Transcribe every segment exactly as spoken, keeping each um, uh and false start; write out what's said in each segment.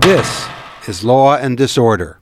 This is Law and Disorder.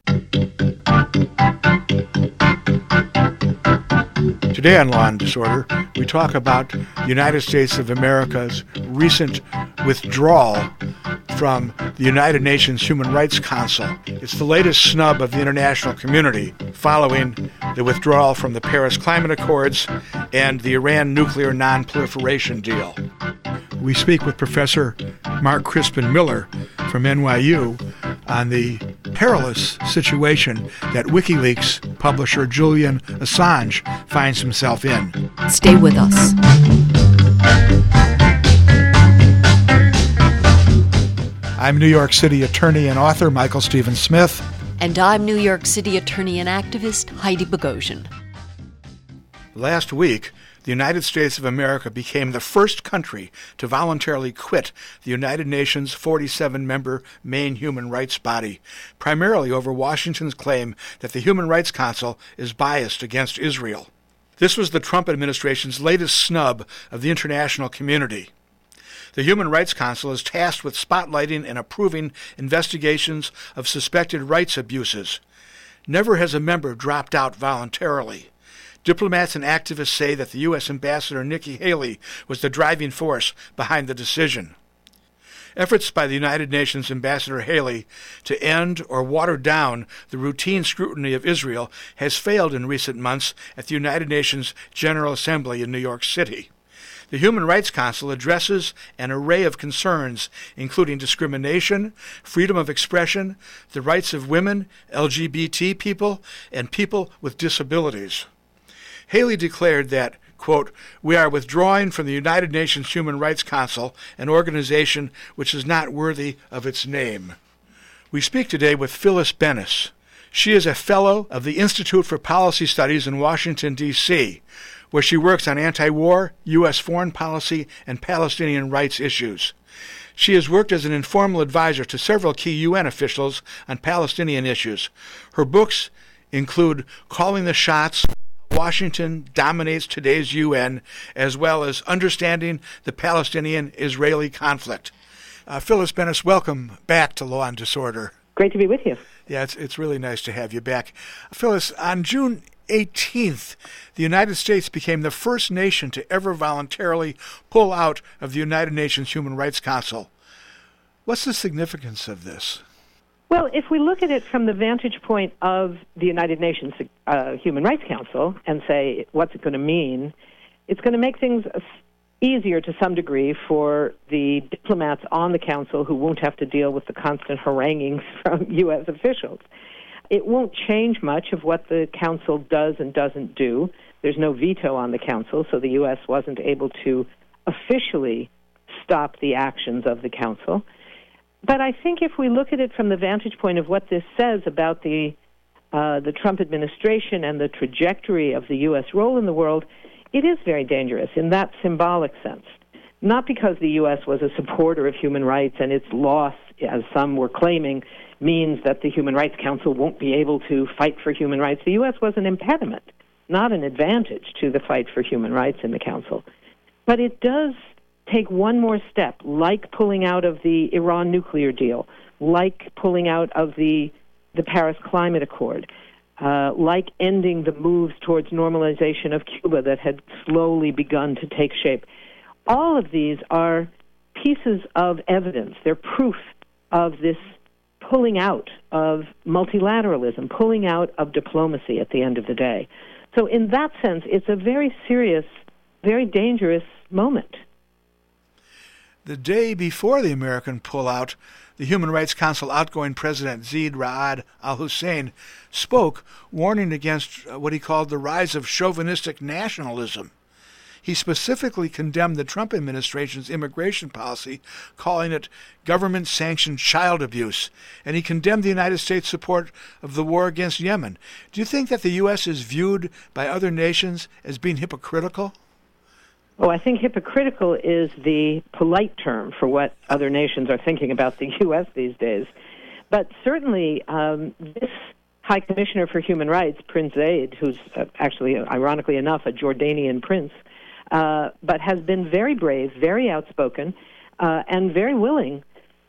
Today on Law and Disorder, we talk about the United States of America's recent withdrawal from the United Nations Human Rights Council. It's the latest snub of the international community following the withdrawal from the Paris Climate Accords and the Iran nuclear non-proliferation deal. We speak with Professor Mark Crispin Miller from N Y U on the perilous situation that WikiLeaks publisher Julian Assange finds himself in. Stay with us. I'm New York City attorney and author Michael Stephen Smith. And I'm New York City attorney and activist Heidi Bogosian. Last week, the United States of America became the first country to voluntarily quit the United Nations forty-seven member main human rights body, primarily over Washington's claim that the Human Rights Council is biased against Israel. This was the Trump administration's latest snub of the international community. The Human Rights Council is tasked with spotlighting and approving investigations of suspected rights abuses. Never has a member dropped out voluntarily. Diplomats and activists say that the U S Ambassador Nikki Haley was the driving force behind the decision. Efforts by the United Nations Ambassador Haley to end or water down the routine scrutiny of Israel has failed in recent months at the United Nations General Assembly in New York City. The Human Rights Council addresses an array of concerns, including discrimination, freedom of expression, the rights of women, L G B T people, and people with disabilities. Haley declared that, quote, "We are withdrawing from the United Nations Human Rights Council, an organization which is not worthy of its name." We speak today with Phyllis Bennis. She is a fellow of the Institute for Policy Studies in Washington, D C, where she works on anti-war, U S foreign policy, and Palestinian rights issues. She has worked as an informal advisor to several key U N officials on Palestinian issues. Her books include Calling the Shots, Washington Dominates Today's U N, as well as Understanding the Palestinian-Israeli Conflict. Uh, Phyllis Bennis, welcome back to Law and Disorder. Great to be with you. Yeah, it's it's really nice to have you back. Phyllis, on June eighteenth, the United States became the first nation to ever voluntarily pull out of the United Nations Human Rights Council. What's the significance of this? Well, if we look at it from the vantage point of the United Nations uh, Human Rights Council and say, what's it going to mean, it's going to make things easier to some degree for the diplomats on the council who won't have to deal with the constant haranguings from U S officials. It won't change much of what the council does and doesn't do. There's no veto on the council, so the U S wasn't able to officially stop the actions of the council. But I think if we look at it from the vantage point of what this says about the uh, the Trump administration and the trajectory of the U S role in the world, it is very dangerous in that symbolic sense. Not because the U S was a supporter of human rights and its loss, as some were claiming, means that the Human Rights Council won't be able to fight for human rights. The U S was an impediment, not an advantage to the fight for human rights in the Council. But it does take one more step, like pulling out of the Iran nuclear deal, like pulling out of the the Paris Climate Accord, uh, like ending the moves towards normalization of Cuba that had slowly begun to take shape. All of these are pieces of evidence. They're proof of this pulling out of multilateralism, pulling out of diplomacy at the end of the day. So in that sense, it's a very serious, very dangerous moment. The day before the American pullout, the Human Rights Council outgoing President Zeid Ra'ad al-Hussein spoke, warning against what he called the rise of chauvinistic nationalism. He specifically condemned the Trump administration's immigration policy, calling it government-sanctioned child abuse, and he condemned the United States' support of the war against Yemen. Do you think that the U S is viewed by other nations as being hypocritical? Oh, I think hypocritical is the polite term for what other nations are thinking about the U S these days. But certainly, um, this High Commissioner for Human Rights, Prince Zeid, who's uh, actually, ironically enough, a Jordanian prince, uh, but has been very brave, very outspoken, uh, and very willing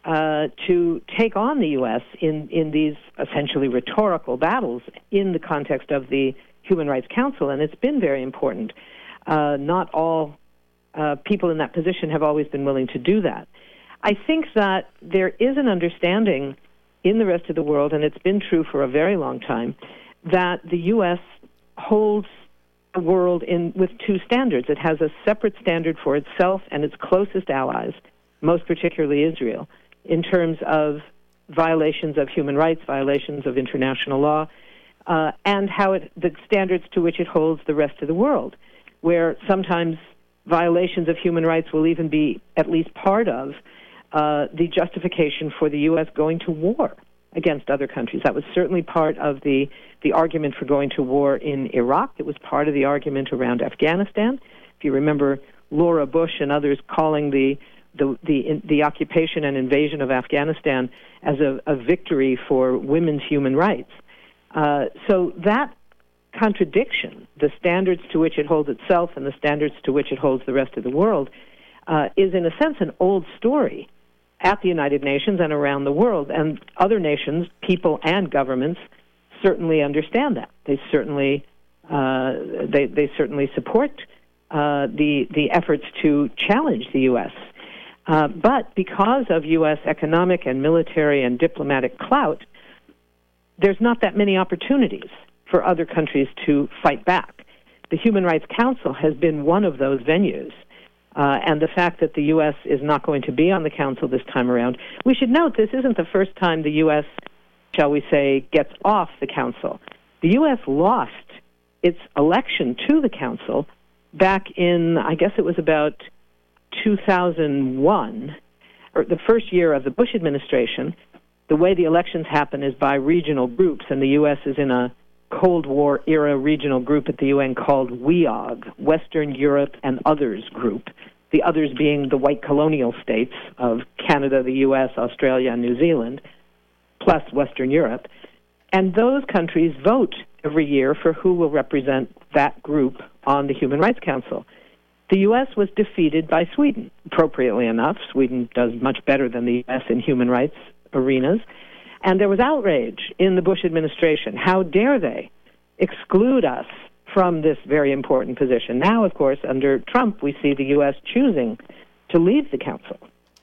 uh, to take on the U S in, in these essentially rhetorical battles in the context of the Human Rights Council, and it's been very important. Uh, not all uh, people in that position have always been willing to do that. I think that there is an understanding in the rest of the world, and it's been true for a very long time, that the U S holds the world in with two standards. It has a separate standard for itself and its closest allies, most particularly Israel, in terms of violations of human rights, violations of international law, uh, and how it, the standards to which it holds the rest of the world, where sometimes violations of human rights will even be at least part of uh, the justification for the U S going to war against other countries. That was certainly part of the, the argument for going to war in Iraq. It was part of the argument around Afghanistan. If you remember Laura Bush and others calling the the the, the occupation and invasion of Afghanistan as a, a victory for women's human rights. Uh, so that contradiction, the standards to which it holds itself and the standards to which it holds the rest of the world, uh, is in a sense an old story at the United Nations and around the world. And other nations, people and governments, certainly understand that. They certainly uh, they they certainly support uh, the the efforts to challenge the U S. Uh, but because of U S economic and military and diplomatic clout, there's not that many opportunities for other countries to fight back. The Human Rights Council has been one of those venues. Uh, and the fact that the U S is not going to be on the Council this time around. We should note this isn't the first time the U S, shall we say, gets off the Council. The U S lost its election to the Council back in, I guess it was about two thousand one, or the first year of the Bush administration. The way the elections happen is by regional groups, and the U S is in a Cold War era regional group at the U N called W E O G, Western Europe and Others Group, the others being the white colonial states of Canada, the U S, Australia, and New Zealand, plus Western Europe. And those countries vote every year for who will represent that group on the Human Rights Council. The U S was defeated by Sweden, appropriately enough. Sweden does much better than the U S in human rights arenas. And there was outrage in the Bush administration. How dare they exclude us from this very important position? Now, of course, under Trump, we see the U S choosing to leave the Council.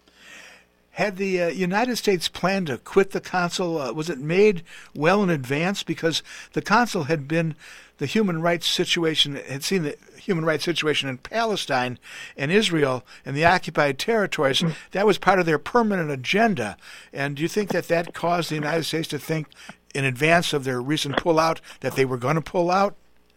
Had the uh, United States planned to quit the Council? Uh, was it made well in advance? Because the Council had been the human rights situation, had seen the human rights situation in Palestine and Israel and the occupied territories. Mm-hmm. That was part of their permanent agenda. And do you think that that caused the United States to think in advance of their recent pullout that they were going to pull out?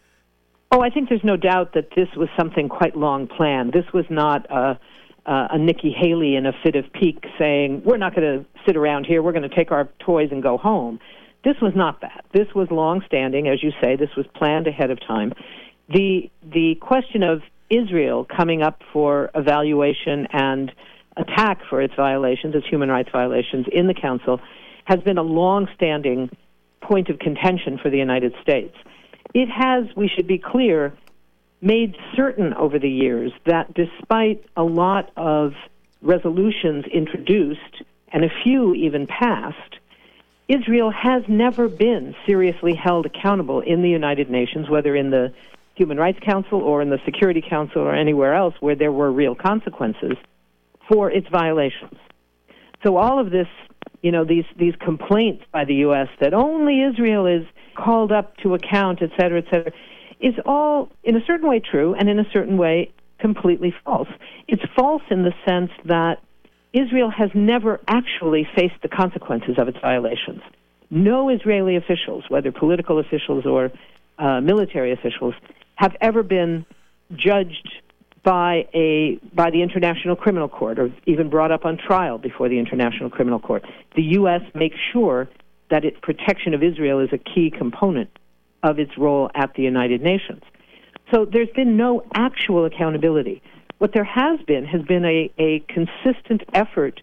Oh, I think there's no doubt that this was something quite long planned. This was not a, uh, a Nikki Haley in a fit of pique saying, we're not going to sit around here, we're going to take our toys and go home. This was not that. This was long-standing, as you say. This was planned ahead of time. The the question of Israel coming up for evaluation and attack for its violations, its human rights violations in the Council, has been a long-standing point of contention for the United States. It has, we should be clear, made certain over the years that despite a lot of resolutions introduced and a few even passed, Israel has never been seriously held accountable in the United Nations, whether in the Human Rights Council or in the Security Council or anywhere else where there were real consequences for its violations. So all of this, you know, these, these complaints by the U S that only Israel is called up to account, et cetera, et cetera, is all in a certain way true and in a certain way completely false. It's false in the sense that Israel has never actually faced the consequences of its violations. No Israeli officials, whether political officials or uh, military officials, have ever been judged by a by the International Criminal Court or even brought up on trial before the International Criminal Court. The U S makes sure that its protection of Israel is a key component of its role at the United Nations. So there's been no actual accountability. What there has been has been a, a consistent effort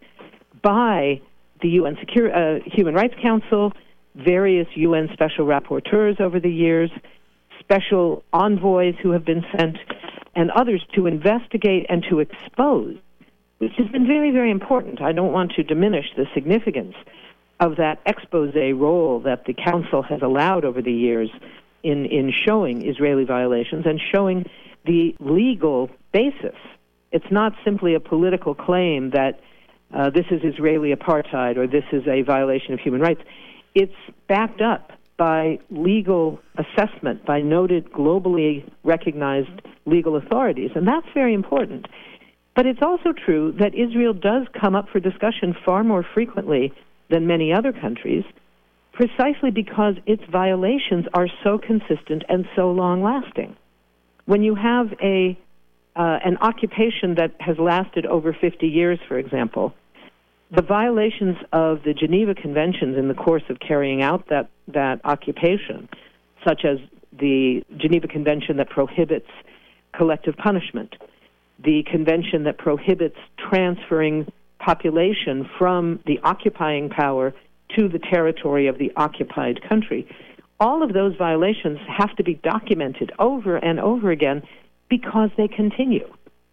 by the U N Secure, uh, Human Rights Council, various U N special rapporteurs over the years, special envoys who have been sent, and others to investigate and to expose which has been very, very important. I don't want to diminish the significance of that expose role that the Council has allowed over the years in, in showing Israeli violations and showing the legal basis. It's not simply a political claim that uh, this is Israeli apartheid or this is a violation of human rights. It's backed up by legal assessment, by noted globally recognized legal authorities, and that's very important. But it's also true that Israel does come up for discussion far more frequently than many other countries, precisely because its violations are so consistent and so long-lasting. When you have a uh, an occupation that has lasted over fifty years, for example, the violations of the Geneva Conventions in the course of carrying out that, that occupation, such as the Geneva Convention that prohibits collective punishment, the convention that prohibits transferring population from the occupying power to the territory of the occupied country. All of those violations have to be documented over and over again because they continue.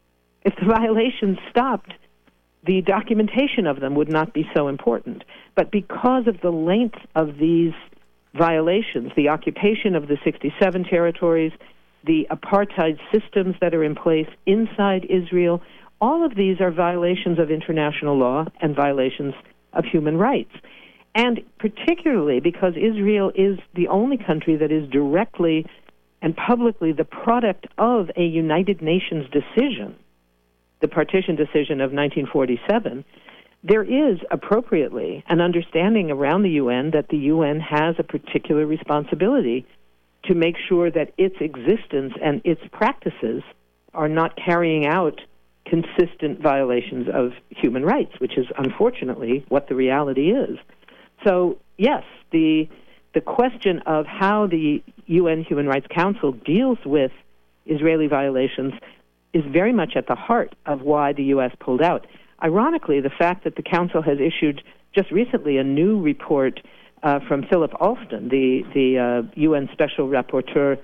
If the violations stopped, the documentation of them would not be so important. But because of the length of these violations, the occupation of the sixty-seven territories, the apartheid systems that are in place inside Israel, all of these are violations of international law and violations of human rights. And particularly because Israel is the only country that is directly and publicly the product of a United Nations decision, the partition decision of nineteen forty-seven, there is appropriately an understanding around the U N that the U N has a particular responsibility to make sure that its existence and its practices are not carrying out consistent violations of human rights, which is unfortunately what the reality is. So, yes, the the question of how the U N Human Rights Council deals with Israeli violations is very much at the heart of why the U S pulled out. Ironically, the fact that the Council has issued just recently a new report uh, from Philip Alston, the, the uh, U N Special Rapporteur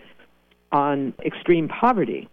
on extreme poverty,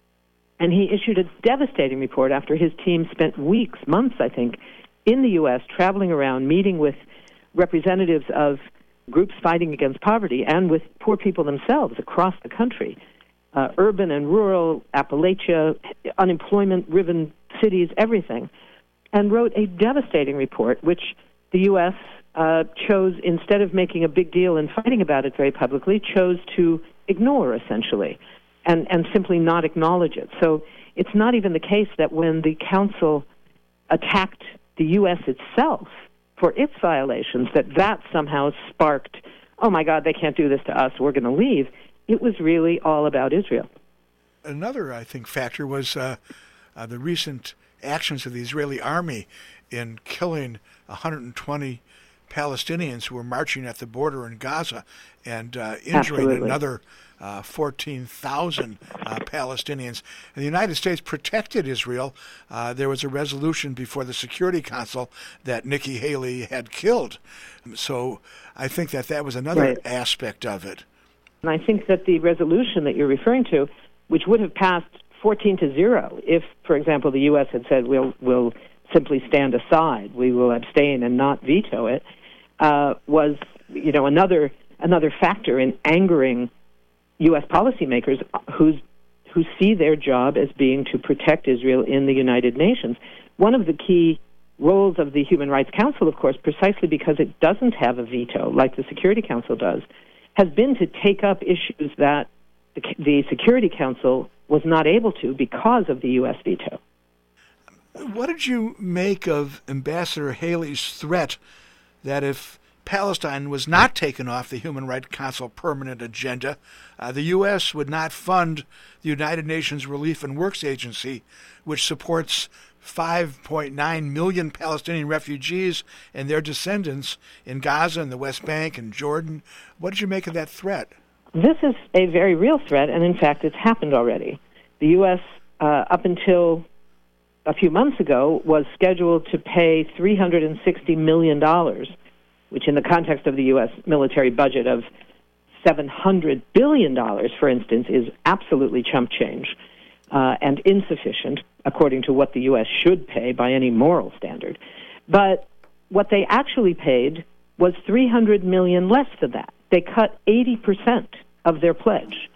and he issued a devastating report after his team spent weeks, months, I think, in the U S traveling around, meeting with representatives of groups fighting against poverty and with poor people themselves across the country, uh, urban and rural, Appalachia, unemployment-riven cities, everything, and wrote a devastating report, which the U S uh, chose, instead of making a big deal and fighting about it very publicly, chose to ignore, essentially, and, and simply not acknowledge it. So it's not even the case that when the Council attacked the U S itself for its violations, that that somehow sparked, oh my God, they can't do this to us, we're going to leave. It was really all about Israel. Another, I think, factor was uh, uh, the recent actions of the Israeli army in killing one hundred twenty Palestinians who were marching at the border in Gaza and uh, injuring Absolutely. another uh, fourteen thousand uh, Palestinians. And the United States protected Israel. Uh, there was a resolution before the Security Council that Nikki Haley had killed. So I think that that was another right. aspect of it. And I think that the resolution that you're referring to, which would have passed fourteen to zero if, for example, the U S had said we'll, we'll simply stand aside, we will abstain and not veto it, uh, was, you know, another another factor in angering U S policymakers who's, who see their job as being to protect Israel in the United Nations. One of the key roles of the Human Rights Council, of course, precisely because it doesn't have a veto like the Security Council does, has been to take up issues that the, the Security Council was not able to because of the U S veto. What did you make of Ambassador Haley's threat that if Palestine was not taken off the Human Rights Council permanent agenda, uh, the U S would not fund the United Nations Relief and Works Agency, which supports five point nine million Palestinian refugees and their descendants in Gaza and the West Bank and Jordan? What did you make of that threat? This is a very real threat, and in fact, it's happened already. The U S, uh, up until a few months ago, was scheduled to pay three hundred sixty million dollars, which in the context of the U S military budget of seven hundred billion dollars, for instance, is absolutely chump change uh, and insufficient. according to what the U S should pay by any moral standard. But what they actually paid was three hundred million dollars less than that. They cut eighty percent of their pledge.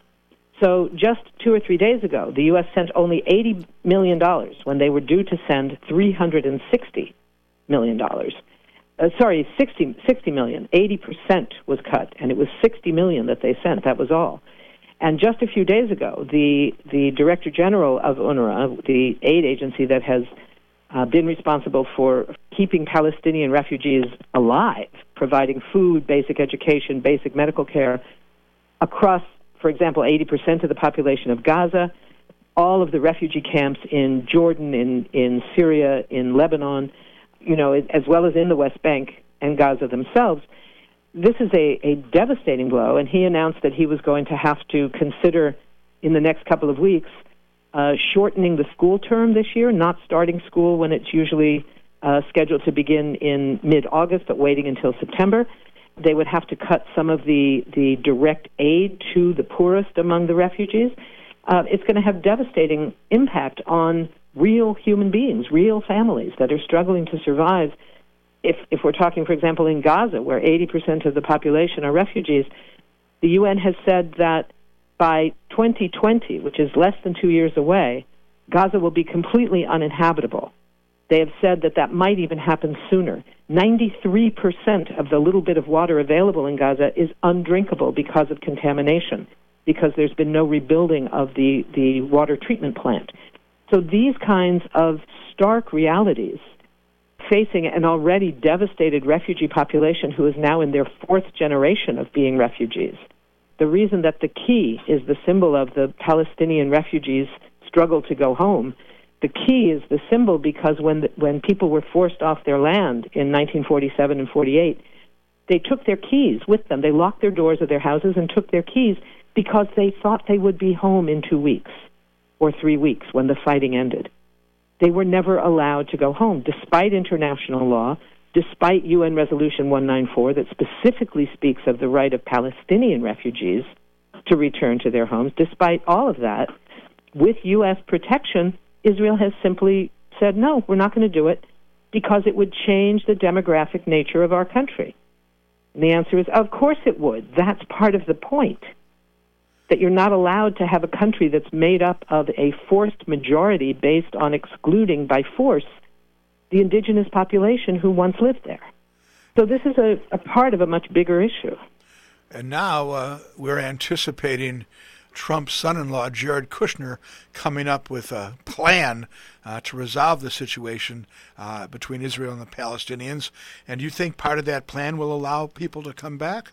So just two or three days ago, the U S sent only eighty million dollars when they were due to send three hundred sixty million dollars. Uh, sorry, sixty, sixty million. eighty percent was cut, and it was sixty million dollars that they sent. That was all. And just a few days ago, the, the Director General of UNRWA, the aid agency that has uh, been responsible for keeping Palestinian refugees alive, providing food, basic education, basic medical care across, for example, eighty percent of the population of Gaza, all of the refugee camps in Jordan, in, in Syria, in Lebanon, you know, as well as in the West Bank and Gaza themselves. This is a, a devastating blow, and he announced that he was going to have to consider in the next couple of weeks uh, shortening the school term this year, not starting school when it's usually uh, scheduled to begin in mid-August, but waiting until September. They would have to cut some of the, the direct aid to the poorest among the refugees. Uh, it's going to have devastating impact on real human beings, real families that are struggling to survive. If if we're talking, for example, in Gaza, where eighty percent of the population are refugees, the U N has said that by twenty twenty, which is less than two years away, Gaza will be completely uninhabitable. They have said that that might even happen sooner. ninety-three percent of the little bit of water available in Gaza is undrinkable because of contamination, because there's been no rebuilding of the, the water treatment plant. So these kinds of stark realities facing an already devastated refugee population who is now in their fourth generation of being refugees. The reason that the key is the symbol of the Palestinian refugees' struggle to go home, the key is the symbol because when the, when people were forced off their land in nineteen forty-seven and forty-eight, they took their keys with them. They locked their doors of their houses and took their keys because they thought they would be home in two weeks or three weeks when the fighting ended. They were never allowed to go home, despite international law, despite U N Resolution one ninety-four that specifically speaks of the right of Palestinian refugees to return to their homes. Despite all of that, with U S protection, Israel has simply said, no, we're not going to do it because it would change the demographic nature of our country. And the answer is, of course it would. That's part of the point, that you're not allowed to have a country that's made up of a forced majority based on excluding by force the indigenous population who once lived there. So this is a, a part of a much bigger issue. And now uh, we're anticipating Trump's son-in-law, Jared Kushner, coming up with a plan uh, to resolve the situation uh, between Israel and the Palestinians. And you think part of that plan will allow people to come back?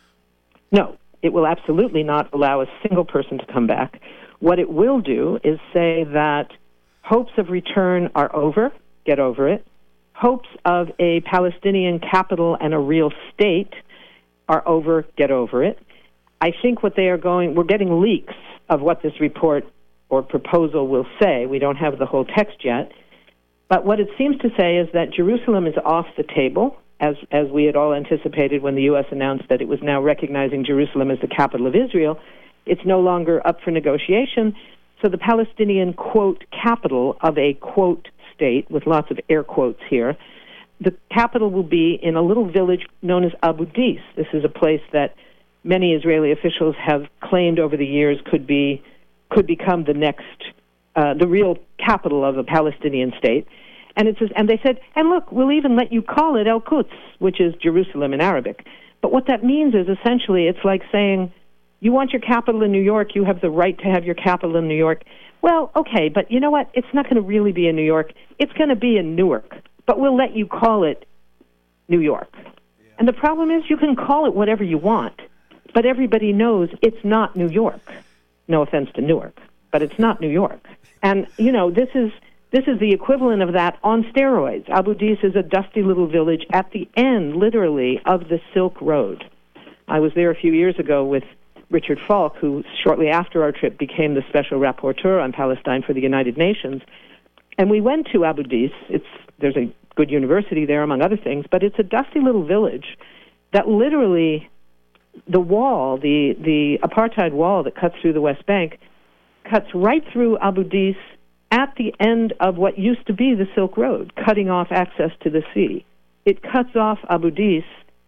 No. It will absolutely not allow a single person to come back. What it will do is say that hopes of return are over, get over it. Hopes of a Palestinian capital and a real state are over, get over it. I think what they are going, we're getting leaks of what this report or proposal will say. We don't have the whole text yet. But what it seems to say is that Jerusalem is off the table, as as we had all anticipated when the U S announced that it was now recognizing Jerusalem as the capital of Israel. It's no longer up for negotiation. So the Palestinian, quote, capital of a, quote, state, with lots of air quotes here, the capital will be in a little village known as Abu Dis. This is a place that many Israeli officials have claimed over the years could be could become the next, uh, the real capital of a Palestinian state. And it says, and they said, and look, we'll even let you call it El Quds, which is Jerusalem in Arabic. But what that means is essentially it's like saying, you want your capital in New York, you have the right to have your capital in New York. Well, okay, but you know what? It's not going to really be in New York. It's going to be in Newark. But we'll let you call it New York. Yeah. And the problem is you can call it whatever you want, but everybody knows it's not New York. No offense to Newark, but it's not New York. And, you know, this is... This is the equivalent of that on steroids. Abu Dis is a dusty little village at the end, literally, of the Silk Road. I was there a few years ago with Richard Falk, who shortly after our trip became the special rapporteur on Palestine for the United Nations. And we went to Abu Dis. It's, there's a good university there, among other things, but it's a dusty little village that literally, the wall, the, the apartheid wall that cuts through the West Bank, cuts right through Abu Dis at the end of what used to be the Silk Road, cutting off access to the sea. It cuts off Abu Dis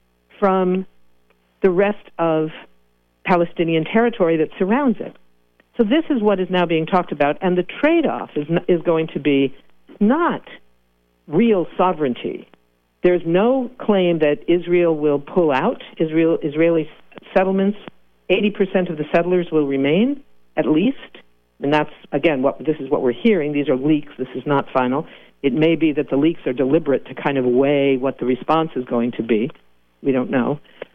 from the rest of Palestinian territory that surrounds it. So this is what is now being talked about, and the trade-off is, is going to be not real sovereignty. There's no claim that Israel will pull out. Israel, Israeli settlements, eighty percent of the settlers will remain, at least. And that's, again, what this is what we're hearing. These are leaks. This is not final. It may be that the leaks are deliberate to kind of weigh what the response is going to be. We don't know.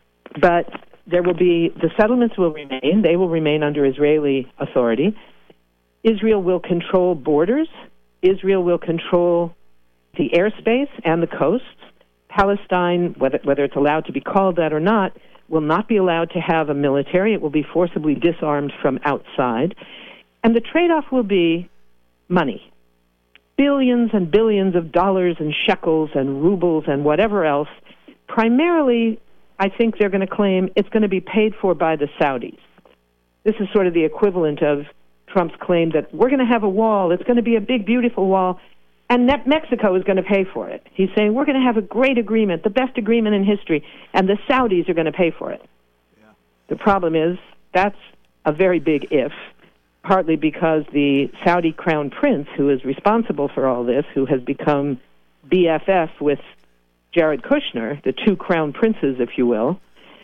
But there will be, the settlements will remain. They will remain under Israeli authority. Israel will control borders. Israel will control the airspace and the coasts. Palestine, whether, whether it's allowed to be called that or not, will not be allowed to have a military. It will be forcibly disarmed from outside. And the trade-off will be money. Billions and billions of dollars and shekels and rubles and whatever else. Primarily, I think they're going to claim it's going to be paid for by the Saudis. This is sort of the equivalent of Trump's claim that we're going to have a wall. It's going to be a big, beautiful wall. And Mexico is going to pay for it. He's saying we're going to have a great agreement, the best agreement in history, and the Saudis are going to pay for it. Yeah. The problem is that's a very big if, partly because the Saudi crown prince, who is responsible for all this, who has become B F F with Jared Kushner, the two crown princes, if you will,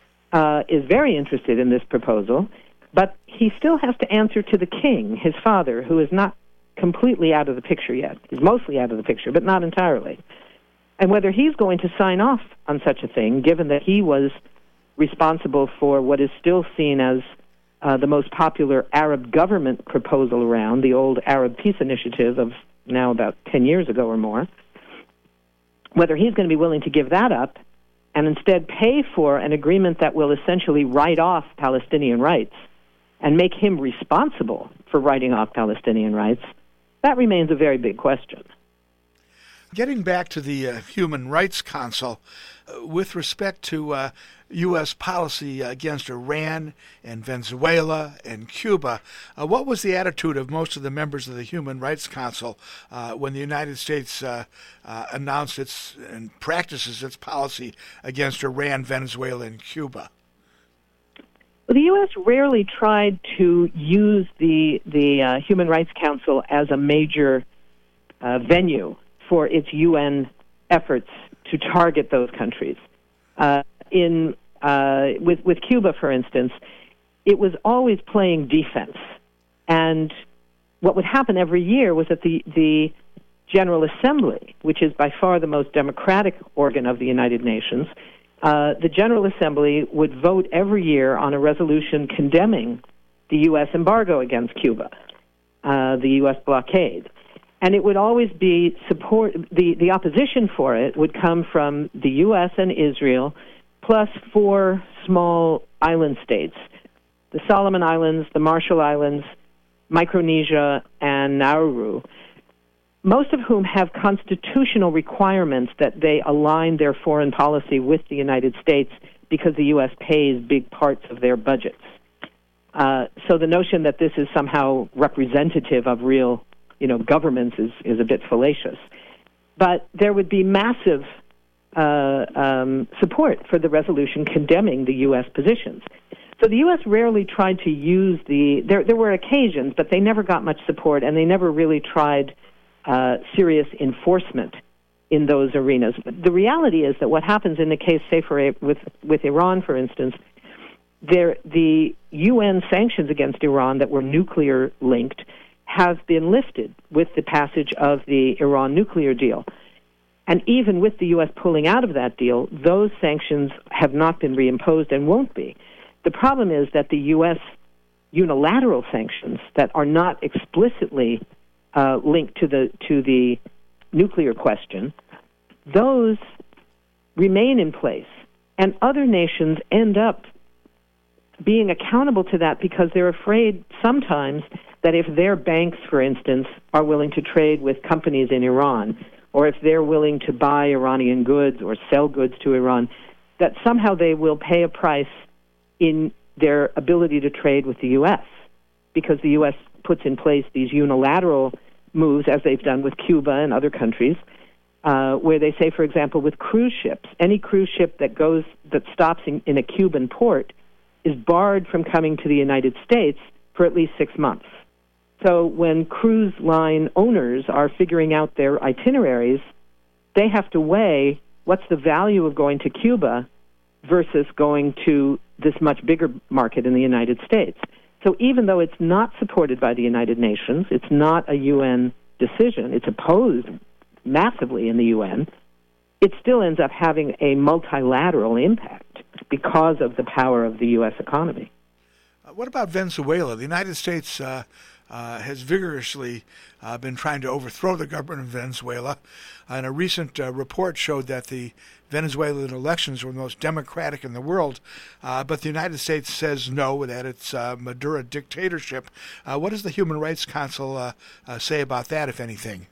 uh, is very interested in this proposal, but he still has to answer to the king, his father, who is not completely out of the picture yet. He's mostly out of the picture, but not entirely. And whether he's going to sign off on such a thing, given that he was responsible for what is still seen as uh, the most popular Arab government proposal around, the old Arab Peace Initiative of now about ten years ago or more, whether he's going to be willing to give that up and instead pay for an agreement that will essentially write off Palestinian rights and make him responsible for writing off Palestinian rights, that remains a very big question. Getting back to the uh, Human Rights Council, uh, with respect to uh, U S policy against Iran and Venezuela and Cuba, uh, what was the attitude of most of the members of the Human Rights Council uh, when the United States uh, uh, announced its and practices its policy against Iran, Venezuela, and Cuba? Well, the U S rarely tried to use the the uh, Human Rights Council as a major uh, venue for its U N efforts to target those countries. Uh, in uh, with with Cuba, for instance, it was always playing defense, and what would happen every year was that the the General Assembly, which is by far the most democratic organ of the United Nations, uh, the General Assembly would vote every year on a resolution condemning the U S embargo against Cuba, uh, the U S blockade. And it would always be support, the, the opposition for it would come from the U S and Israel, plus four small island states, the Solomon Islands, the Marshall Islands, Micronesia, and Nauru, most of whom have constitutional requirements that they align their foreign policy with the United States because the U S pays big parts of their budgets. Uh, so the notion that this is somehow representative of real you know, governments is, is a bit fallacious. But there would be massive uh, um, support for the resolution condemning the U S positions. So the U S rarely tried to use the... There, there were occasions, but they never got much support, and they never really tried uh, serious enforcement in those arenas. The reality is that what happens in the case, say, for a, with, with Iran, for instance, there, the U N sanctions against Iran that were nuclear-linked have been lifted with the passage of the Iran nuclear deal. And even with the U S pulling out of that deal, those sanctions have not been reimposed and won't be. The problem is that the U S unilateral sanctions that are not explicitly uh, linked to the to the nuclear question, those remain in place. And other nations end up being accountable to that because they're afraid sometimes that if their banks, for instance, are willing to trade with companies in Iran, or if they're willing to buy Iranian goods or sell goods to Iran, that somehow they will pay a price in their ability to trade with the U S, because the U S puts in place these unilateral moves, as they've done with Cuba and other countries, uh, where they say, for example, with cruise ships, any cruise ship that goes that stops in, in a Cuban port is barred from coming to the United States for at least six months. So when cruise line owners are figuring out their itineraries, they have to weigh what's the value of going to Cuba versus going to this much bigger market in the United States. So even though it's not supported by the United Nations, it's not a U N decision, it's opposed massively in the U N, it still ends up having a multilateral impact because of the power of the U S economy. Uh, what about Venezuela? The United States uh, uh, has vigorously uh, been trying to overthrow the government of Venezuela. And a recent uh, report showed that the Venezuelan elections were the most democratic in the world, uh, but the United States says no, that it's uh, Maduro dictatorship. Uh, what does the Human Rights Council uh, uh, say about that, if anything?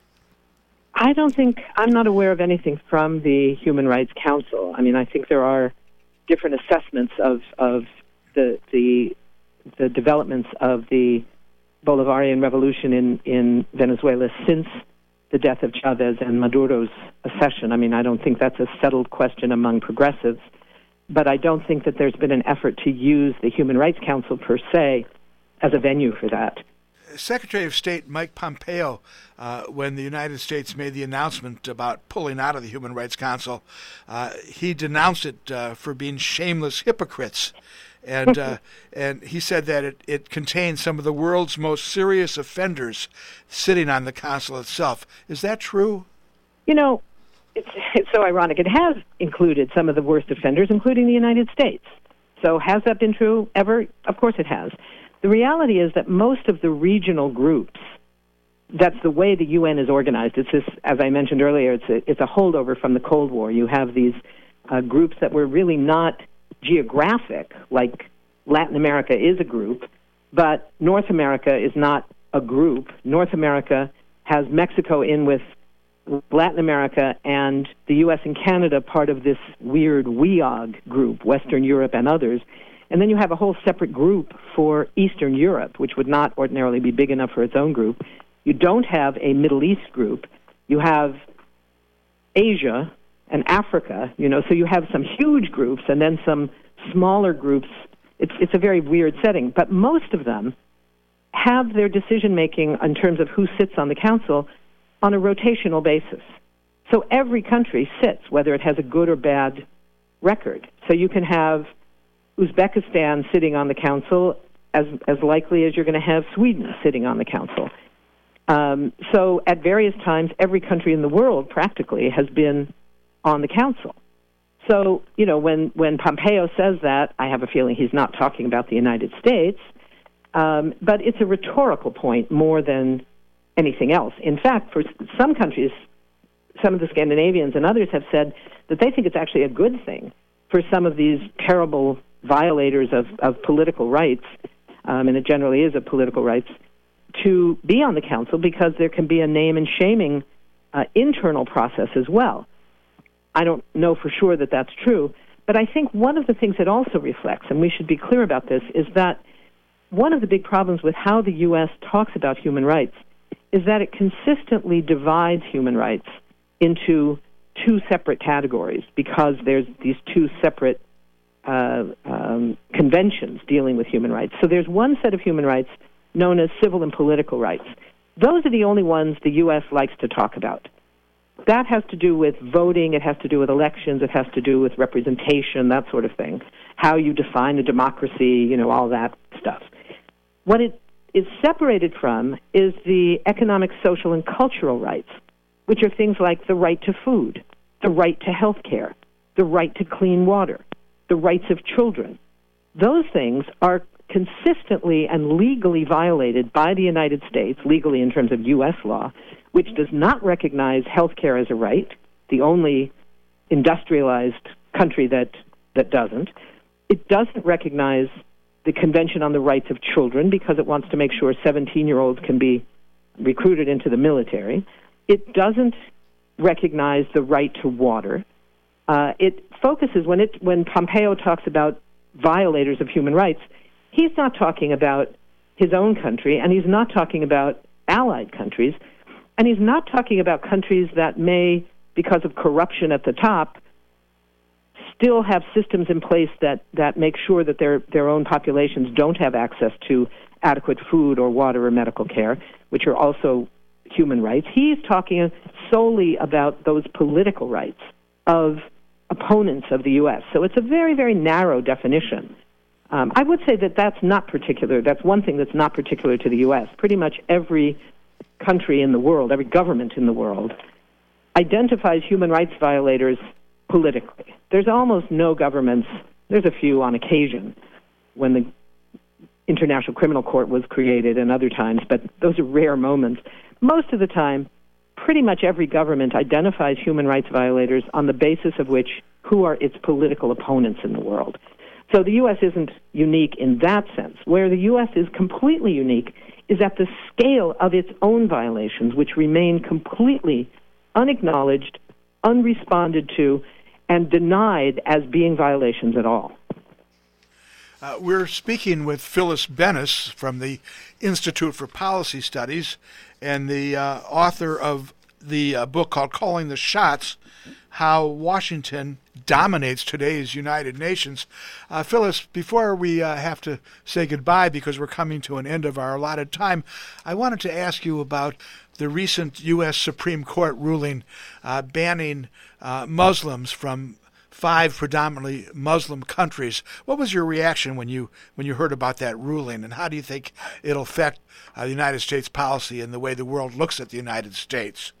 I don't think, I'm not aware of anything from the Human Rights Council. I mean, I think there are different assessments of, of the, the, the developments of the Bolivarian revolution in, in Venezuela since the death of Chavez and Maduro's accession. I mean, I don't think that's a settled question among progressives, but I don't think that there's been an effort to use the Human Rights Council per se as a venue for that. Secretary of State Mike Pompeo, uh, when the United States made the announcement about pulling out of the Human Rights Council, uh, he denounced it uh, for being shameless hypocrites. And uh, and he said that it, it contains some of the world's most serious offenders sitting on the council itself. Is that true? You know, it's, it's so ironic. It has included some of the worst offenders, including the United States. So has that been true ever? Of course it has. The reality is that most of the regional groups, that's the way the U N is organized. It's this, as I mentioned earlier, it's a, it's a holdover from the Cold War. You have these uh, groups that were really not geographic, like Latin America is a group, but North America is not a group. North America has Mexico in with Latin America and the U S and Canada part of this weird W E O G group, Western Europe and others. And then you have a whole separate group for Eastern Europe, which would not ordinarily be big enough for its own group. You don't have a Middle East group. You have Asia and Africa, you know, so you have some huge groups and then some smaller groups. It's, it's a very weird setting, but most of them have their decision-making in terms of who sits on the council on a rotational basis. So every country sits, whether it has a good or bad record. So you can have Uzbekistan sitting on the council as, as likely as you're going to have Sweden sitting on the council. Um, so at various times, every country in the world practically has been on the council. So, you know, when, when Pompeo says that, I have a feeling he's not talking about the United States, um, but it's a rhetorical point more than anything else. In fact, for some countries, some of the Scandinavians and others have said that they think it's actually a good thing for some of these terrible violators of, of political rights, um, and it generally is of political rights, to be on the council because there can be a name and shaming uh, internal process as well. I don't know for sure that that's true, but I think one of the things it also reflects, and we should be clear about this, is that one of the big problems with how the U S talks about human rights is that it consistently divides human rights into two separate categories because there's these two separate uh, um, conventions dealing with human rights. So there's one set of human rights known as civil and political rights. Those are the only ones the U S likes to talk about. That has to do with voting, it has to do with elections, it has to do with representation, that sort of thing. How you define a democracy, you know, all that stuff. What it is separated from is the economic, social, and cultural rights, which are things like the right to food, the right to health care, the right to clean water, the rights of children. Those things are consistently and legally violated by the United States, legally in terms of U S law, which does not recognize health care as a right, the only industrialized country that, that doesn't. It doesn't recognize the Convention on the Rights of Children because it wants to make sure seventeen-year-olds can be recruited into the military. It doesn't recognize the right to water. Uh, it focuses, when, it, when Pompeo talks about violators of human rights, he's not talking about his own country, and he's not talking about allied countries. And he's not talking about countries that may, because of corruption at the top, still have systems in place that, that make sure that their, their own populations don't have access to adequate food or water or medical care, which are also human rights. He's talking solely about those political rights of opponents of the U S. So it's a very, very narrow definition. Um, I would say that that's not particular. That's one thing that's not particular to the U S. Pretty much every country in the world, every government in the world, identifies human rights violators politically. There's almost no governments, there's a few on occasion when the International Criminal Court was created and other times, but those are rare moments. Most of the time, pretty much every government identifies human rights violators on the basis of which, who are its political opponents in the world. So the U S isn't unique in that sense. Where the U S is completely unique is at the scale of its own violations, which remain completely unacknowledged, unresponded to, and denied as being violations at all. Uh, we're speaking with Phyllis Bennis from the Institute for Policy Studies and the uh, author of the uh, book called Calling the Shots, How Washington Dominates Today's United Nations. Uh, Phyllis, before we uh, have to say goodbye because we're coming to an end of our allotted time, I wanted to ask you about the recent U S Supreme Court ruling uh, banning uh, Muslims from five predominantly Muslim countries. What was your reaction when you when you heard about that ruling, and how do you think it'll affect uh, the United States policy and the way the world looks at the United States?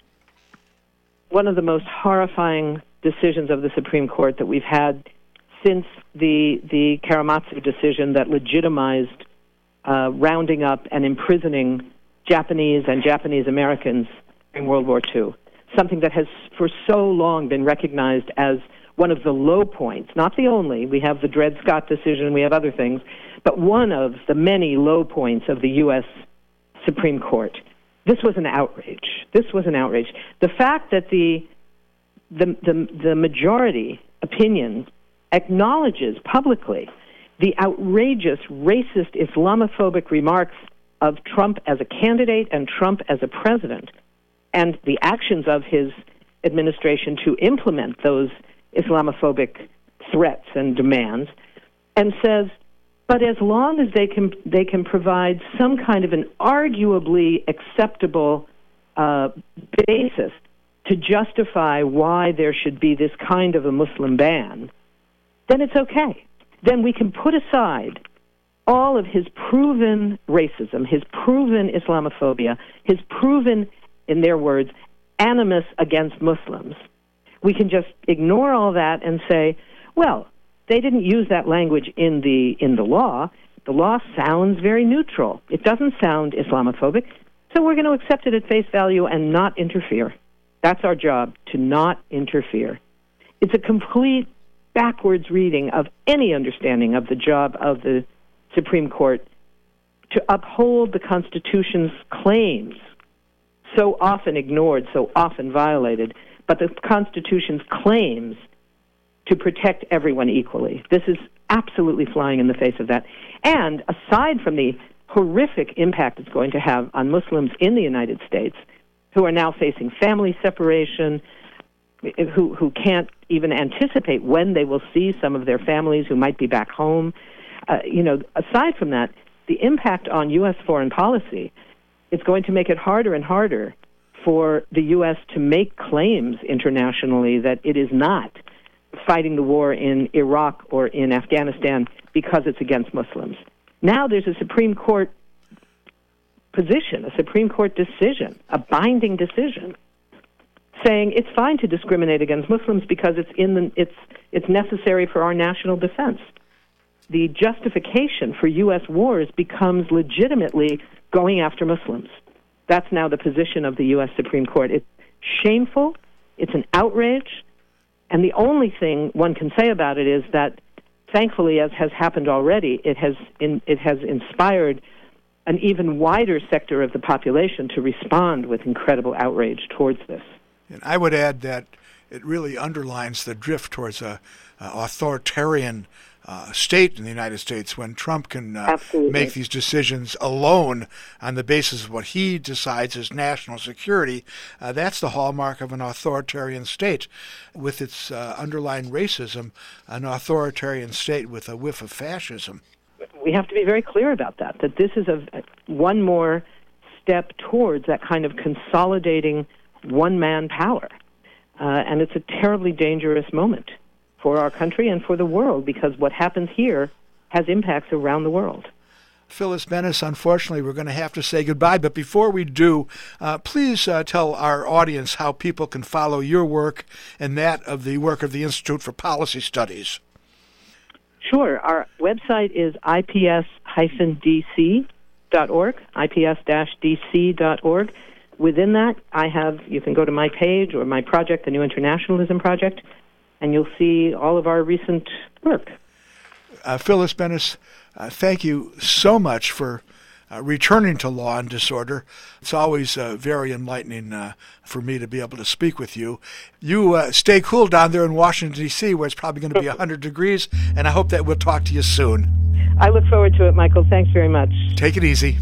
One of the most horrifying decisions of the Supreme Court that we've had since the the Karamazov decision that legitimized uh, rounding up and imprisoning Japanese and Japanese Americans during World War Two, something that has for so long been recognized as one of the low points, not the only. We have the Dred Scott decision, we have other things, but one of the many low points of the U S Supreme Court. This was an outrage. This was an outrage. The fact that the the the, the majority opinion acknowledges publicly the outrageous, racist, Islamophobic remarks of Trump as a candidate and Trump as a president, and the actions of his administration to implement those Islamophobic threats and demands, and says, but as long as they can they can provide some kind of an arguably acceptable uh, basis to justify why there should be this kind of a Muslim ban, then it's okay. Then we can put aside all of his proven racism, his proven Islamophobia, his proven, in their words, animus against Muslims. We can just ignore all that and say, well, they didn't use that language in the in the law. The law sounds very neutral. It doesn't sound Islamophobic, so we're going to accept it at face value and not interfere. That's our job, to not interfere. It's a complete backwards reading of any understanding of the job of the Supreme Court to uphold the Constitution's claims, so often ignored, so often violated, but the Constitution's claims to protect everyone equally. This is absolutely flying in the face of that. And aside from the horrific impact it's going to have on Muslims in the United States, who are now facing family separation, who who can't even anticipate when they will see some of their families who might be back home, uh, you know, aside from that, the impact on U S foreign policy, it's going to make it harder and harder for the U S to make claims internationally that it is not fighting the war in Iraq or in Afghanistan because it's against Muslims. Now there's a Supreme Court position, a Supreme Court decision, a binding decision, saying it's fine to discriminate against Muslims because it's in the, it's it's necessary for our national defense. The justification for U S wars becomes legitimately going after Muslims. That's now the position of the U S Supreme Court. It's shameful. It's an outrage. And the only thing one can say about it is that, thankfully, as has happened already, it has in, it has inspired an even wider sector of the population to respond with incredible outrage towards this. And I would add that it really underlines the drift towards a, a authoritarian uh, state in the United States when Trump can uh, make these decisions alone on the basis of what he decides is national security. Uh, that's the hallmark of an authoritarian state. With its uh, underlying racism, an authoritarian state with a whiff of fascism. We have to be very clear about that, that this is a, one more step towards that kind of consolidating one-man power. Uh, and it's a terribly dangerous moment for our country and for the world, because what happens here has impacts around the world. Phyllis Bennis, unfortunately, we're going to have to say goodbye. But before we do, uh, please uh, tell our audience how people can follow your work and that of the work of the Institute for Policy Studies. Sure. Our website is I P S D C dot org, I P S D C dot org. Within that, I have, you can go to my page or my project, the New Internationalism Project, and you'll see all of our recent work. Uh, Phyllis Bennis, uh, thank you so much for uh, returning to Law and Disorder. It's always uh, very enlightening uh, for me to be able to speak with you. You uh, stay cool down there in Washington, D C, where it's probably going to be one hundred degrees, and I hope that we'll talk to you soon. I look forward to it, Michael. Thanks very much. Take it easy.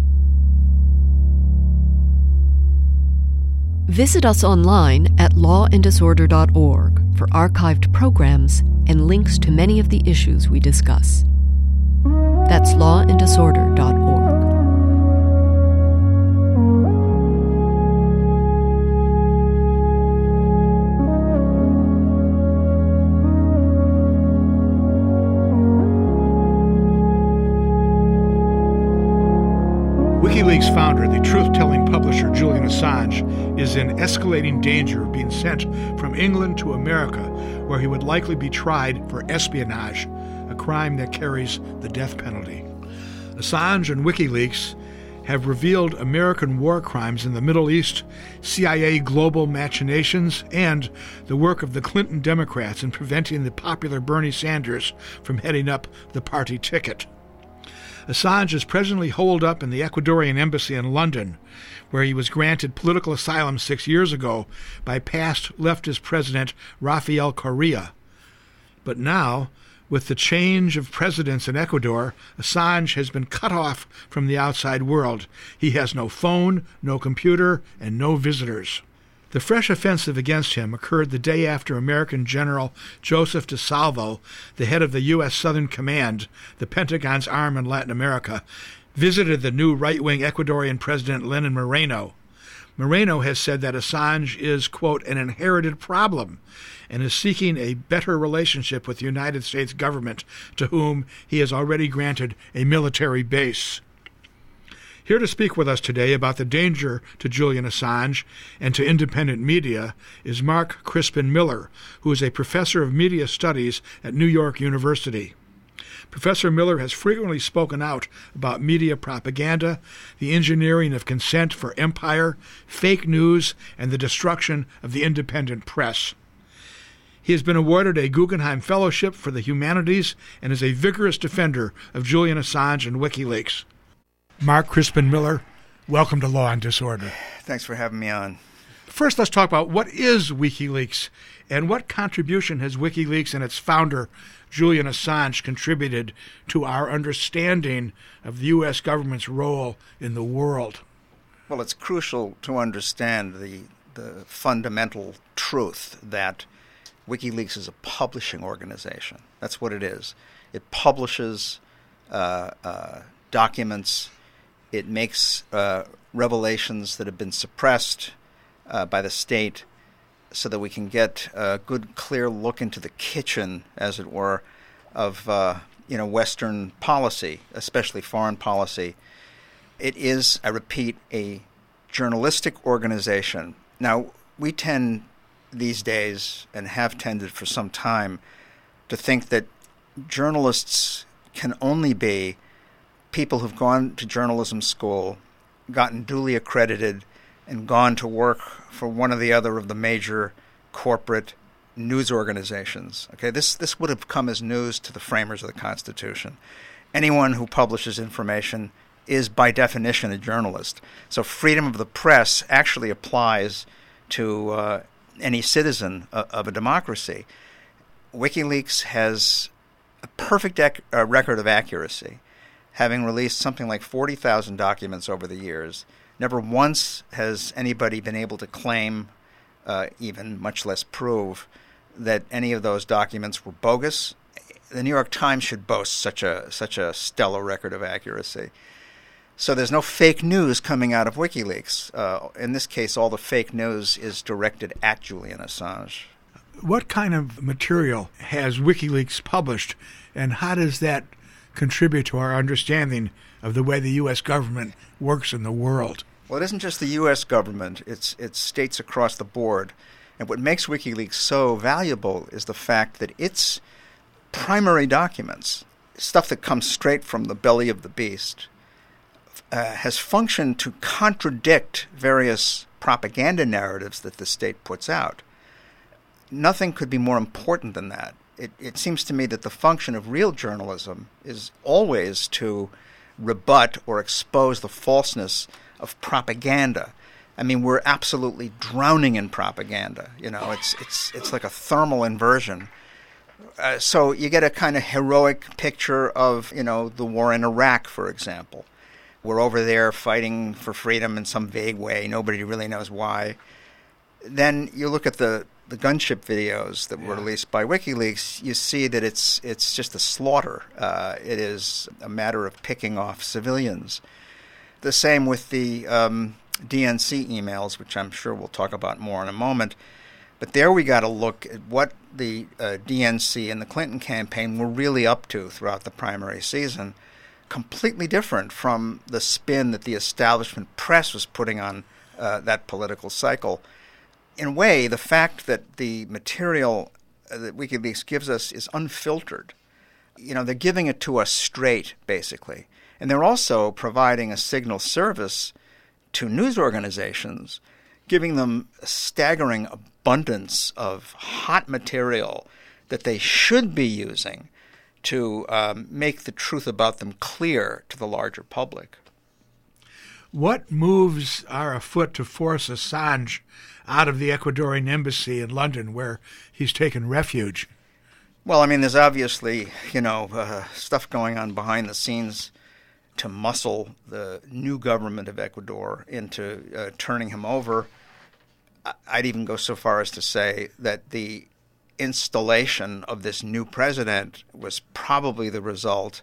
Visit us online at law and disorder dot org for archived programs and links to many of the issues we discuss. That's law and disorder dot org. WikiLeaks founder, the truth-telling publisher Julian Assange, is in escalating danger of being sent from England to America, where he would likely be tried for espionage, a crime that carries the death penalty. Assange and WikiLeaks have revealed American war crimes in the Middle East, C I A global machinations, and the work of the Clinton Democrats in preventing the popular Bernie Sanders from heading up the party ticket. Assange is presently holed up in the Ecuadorian embassy in London, where he was granted political asylum six years ago by past leftist president Rafael Correa. But now, with the change of presidents in Ecuador, Assange has been cut off from the outside world. He has no phone, no computer, and no visitors. The fresh offensive against him occurred the day after American General Joseph DeSalvo, the head of the U S Southern Command, the Pentagon's arm in Latin America, visited the new right-wing Ecuadorian President Lenin Moreno. Moreno has said that Assange is, quote, an inherited problem, and is seeking a better relationship with the United States government, to whom he has already granted a military base. Here to speak with us today about the danger to Julian Assange and to independent media is Mark Crispin Miller, who is a professor of media studies at New York University. Professor Miller has frequently spoken out about media propaganda, the engineering of consent for empire, fake news, and the destruction of the independent press. He has been awarded a Guggenheim Fellowship for the Humanities and is a vigorous defender of Julian Assange and WikiLeaks. Mark Crispin Miller, welcome to Law and Disorder. Thanks for having me on. First, let's talk about what is WikiLeaks and what contribution has WikiLeaks and its founder, Julian Assange, contributed to our understanding of the U S government's role in the world. Well, it's crucial to understand the, the fundamental truth that WikiLeaks is a publishing organization. That's what it is. It publishes uh, uh, documents. It makes uh, revelations that have been suppressed uh, by the state so that we can get a good, clear look into the kitchen, as it were, of uh, you know Western policy, especially foreign policy. It is, I repeat, a journalistic organization. Now, we tend these days, and have tended for some time, to think that journalists can only be people who've gone to journalism school, gotten duly accredited, and gone to work for one or the other of the major corporate news organizations. Okay, this this would have come as news to the framers of the Constitution. Anyone who publishes information is by definition a journalist. So freedom of the press actually applies to uh, any citizen of, of a democracy. WikiLeaks has a perfect ac- uh, record of accuracy, having released something like forty thousand documents over the years. Never once has anybody been able to claim, uh, even much less prove, that any of those documents were bogus. The New York Times should boast such a such a stellar record of accuracy. So there's no fake news coming out of WikiLeaks. Uh, in this case, all the fake news is directed at Julian Assange. What kind of material has WikiLeaks published, and how does that contribute to our understanding of the way the U S government works in the world? Well, it isn't just the U S government. It's, it's states across the board. And what makes WikiLeaks so valuable is the fact that its primary documents, stuff that comes straight from the belly of the beast, uh, has functioned to contradict various propaganda narratives that the state puts out. Nothing could be more important than that. It, it seems to me that the function of real journalism is always to rebut or expose the falseness of propaganda. I mean, we're absolutely drowning in propaganda. You know, it's it's it's like a thermal inversion. Uh, so you get a kind of heroic picture of, you know, the war in Iraq, for example. We're over there fighting for freedom in some vague way. Nobody really knows why. Then you look at the the gunship videos that were Yeah. released by WikiLeaks, you see that it's it's just a slaughter. Uh, it is a matter of picking off civilians. The same with the um, D N C emails, which I'm sure we'll talk about more in a moment. But there we got to look at what the uh, D N C and the Clinton campaign were really up to throughout the primary season. Completely different from the spin that the establishment press was putting on uh, that political cycle. In a way, the fact that the material that WikiLeaks gives us is unfiltered. You know, they're giving it to us straight, basically. And they're also providing a signal service to news organizations, giving them a staggering abundance of hot material that they should be using to um, make the truth about them clear to the larger public. What moves are afoot to force Assange out of the Ecuadorian embassy in London, where he's taken refuge? Well, I mean, there's obviously, you know, uh, stuff going on behind the scenes to muscle the new government of Ecuador into uh, turning him over. I'd even go so far as to say that the installation of this new president was probably the result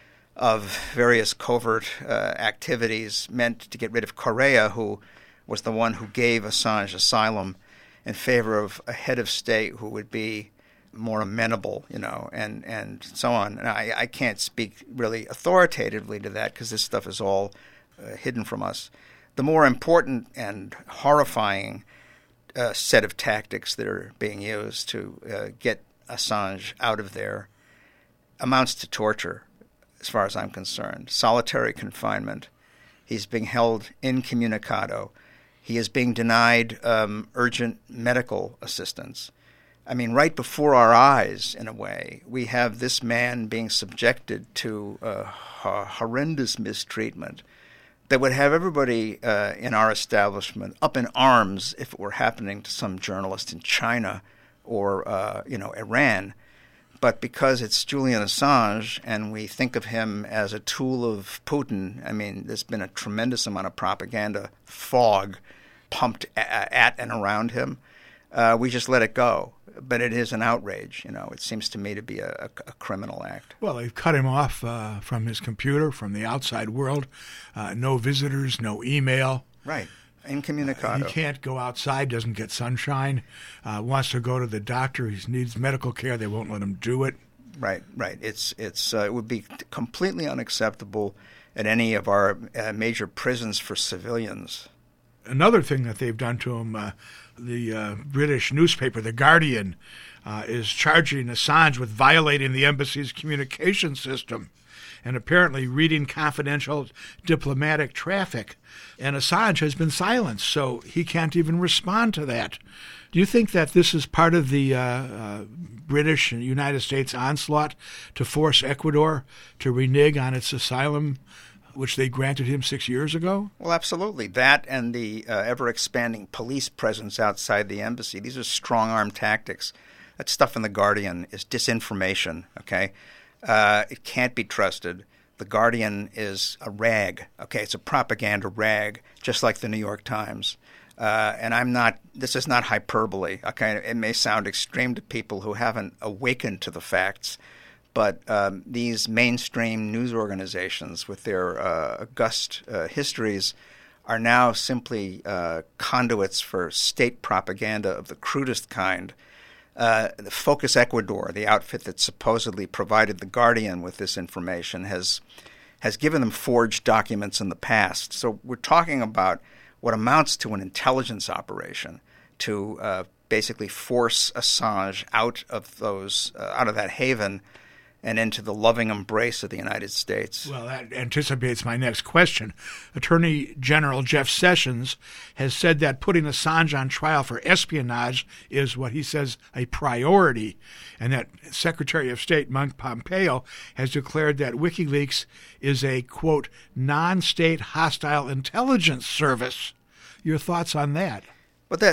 of various covert uh, activities meant to get rid of Correa, who was the one who gave Assange asylum, in favor of a head of state who would be more amenable, you know, and, and so on. And I, I can't speak really authoritatively to that because this stuff is all uh, hidden from us. The more important and horrifying uh, set of tactics that are being used to uh, get Assange out of there amounts to torture, as far as I'm concerned. Solitary confinement. He's being held incommunicado. He is being denied um, urgent medical assistance. I mean, right before our eyes, in a way, we have this man being subjected to uh, h- horrendous mistreatment that would have everybody uh, in our establishment up in arms if it were happening to some journalist in China or, uh, you know, Iran. But because it's Julian Assange and we think of him as a tool of Putin, I mean, there's been a tremendous amount of propaganda fog pumped a- at and around him. Uh, we just let it go. But it is an outrage, you know. It seems to me to be a, a, a criminal act. Well, they've cut him off uh, from his computer, from the outside world. Uh, no visitors, no email. Right. Incommunicado. Uh, he can't go outside, doesn't get sunshine, uh, wants to go to the doctor, he needs medical care, they won't let him do it. Right, right. It's it's uh, it would be completely unacceptable at any of our uh, major prisons for civilians. Another thing that they've done to him, uh, the uh, British newspaper, The Guardian, uh, is charging Assange with violating the embassy's communication system and apparently reading confidential diplomatic traffic. And Assange has been silenced, so he can't even respond to that. Do you think that this is part of the uh, uh, British and United States onslaught to force Ecuador to renege on its asylum which they granted him six years ago? Well, absolutely. That and the uh, ever-expanding police presence outside the embassy. These are strong-arm tactics. That stuff in The Guardian is disinformation, okay? Uh, it can't be trusted. The Guardian is a rag, okay? It's a propaganda rag, just like the New York Times. Uh, and I'm not – this is not hyperbole, okay? It may sound extreme to people who haven't awakened to the facts, but um, these mainstream news organizations with their uh, august uh, histories are now simply uh, conduits for state propaganda of the crudest kind. Uh, the Focus Ecuador, the outfit that supposedly provided The Guardian with this information, has has given them forged documents in the past. So we're talking about what amounts to an intelligence operation to uh, basically force Assange out of those uh, out of that haven and into the loving embrace of the United States. Well, that anticipates my next question. Attorney General Jeff Sessions has said that putting Assange on trial for espionage is what he says a priority, and that Secretary of State Mike Pompeo has declared that WikiLeaks is a, quote, non-state hostile intelligence service. Your thoughts on that? Well, that,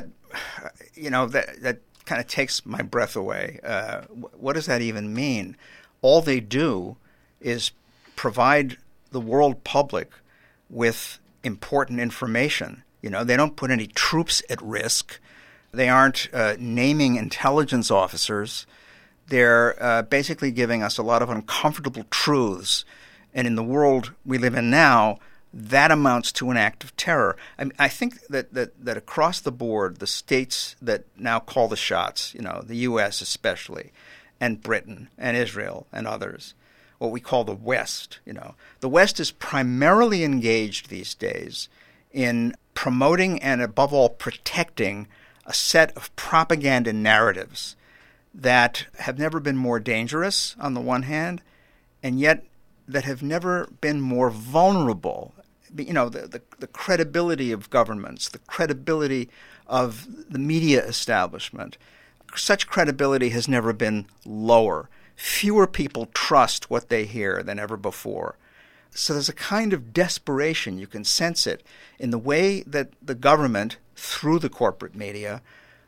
you know, that, that kind of takes my breath away. Uh, what does that even mean? All they do is provide the world public with important information. You know, they don't put any troops at risk. They aren't uh, naming intelligence officers. They're uh, basically giving us a lot of uncomfortable truths. And in the world we live in now, that amounts to an act of terror. I mean, I think that, that, that across the board, the states that now call the shots, you know, the U S especially, and Britain and Israel and others, what we call the West, you know. The West is primarily engaged these days in promoting and, above all, protecting a set of propaganda narratives that have never been more dangerous, on the one hand, and yet that have never been more vulnerable. You know, the, the, the credibility of governments, the credibility of the media establishment. Such credibility has never been lower. Fewer people trust what they hear than ever before. So there's a kind of desperation, you can sense it, in the way that the government, through the corporate media,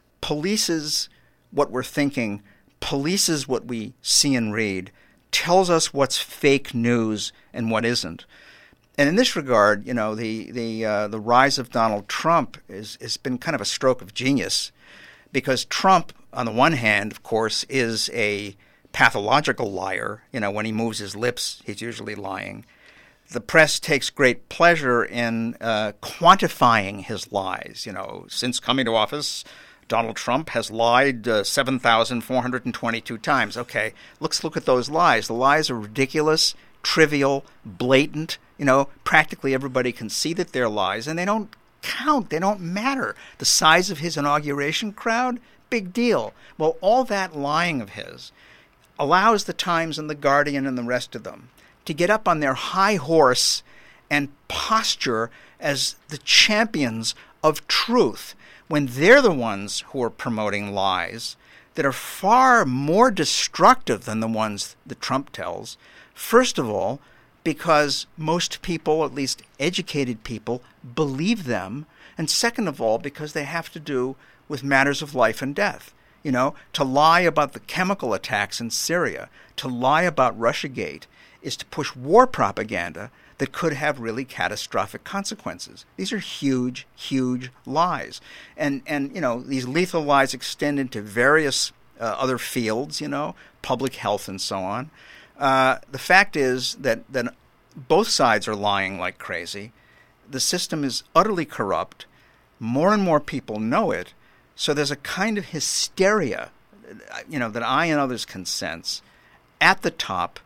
polices what we're thinking, polices what we see and read, tells us what's fake news and what isn't. And in this regard, you know, the the uh, the rise of Donald Trump is has been kind of a stroke of genius, because Trump, on the one hand, of course, is a pathological liar. You know, when he moves his lips, he's usually lying. The press takes great pleasure in uh, quantifying his lies. You know, since coming to office, Donald Trump has lied uh, seven thousand four hundred twenty-two times. Okay, let's look at those lies. The lies are ridiculous, trivial, blatant. You know, practically everybody can see that they're lies, and they don't count. They don't matter. The size of his inauguration crowd, big deal. Well, all that lying of his allows the Times and the Guardian and the rest of them to get up on their high horse and posture as the champions of truth, when they're the ones who are promoting lies that are far more destructive than the ones that Trump tells. First of all, because most people, at least educated people, believe them. And second of all, because they have to do with matters of life and death. You know, to lie about the chemical attacks in Syria, to lie about Russiagate, is to push war propaganda that could have really catastrophic consequences. These are huge, huge lies. And, and you know, these lethal lies extend into various uh, other fields, you know, public health and so on. Uh, the fact is that, that both sides are lying like crazy. The system is utterly corrupt. More and more people know it. So there's a kind of hysteria, you know, that I and others can sense at the top,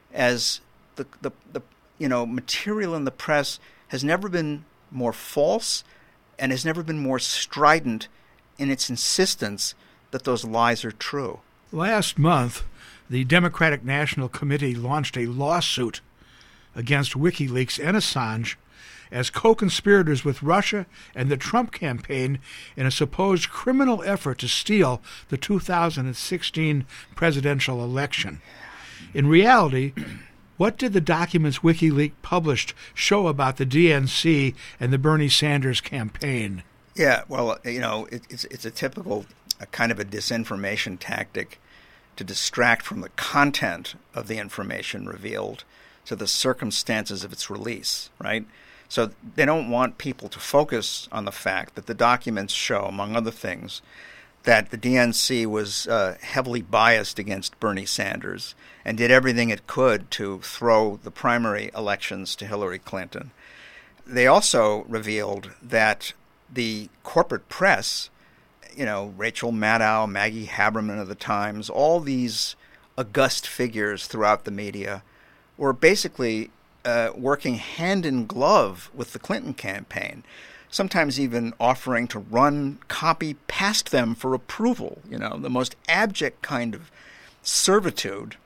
as the, the, the you know, material in the press has never been more false and has never been more strident in its insistence that those lies are true. Last month, the Democratic National Committee launched a lawsuit against WikiLeaks and Assange as co-conspirators with Russia and the Trump campaign in a supposed criminal effort to steal the two thousand sixteen presidential election. In reality, What did the documents WikiLeaks published show about the D N C and the Bernie Sanders campaign? Yeah, well, you know, it, it's it's a typical a kind of a disinformation tactic to distract from the content of the information revealed to the circumstances of its release, right? So they don't want people to focus on the fact that the documents show, among other things, that the D N C was uh, heavily biased against Bernie Sanders and did everything it could to throw the primary elections to Hillary Clinton. They also revealed that the corporate press, you know, Rachel Maddow, Maggie Haberman of the Times, all these august figures throughout the media were basically uh, working hand in glove with the Clinton campaign, sometimes even offering to run copy past them for approval, you know, the most abject kind of servitude,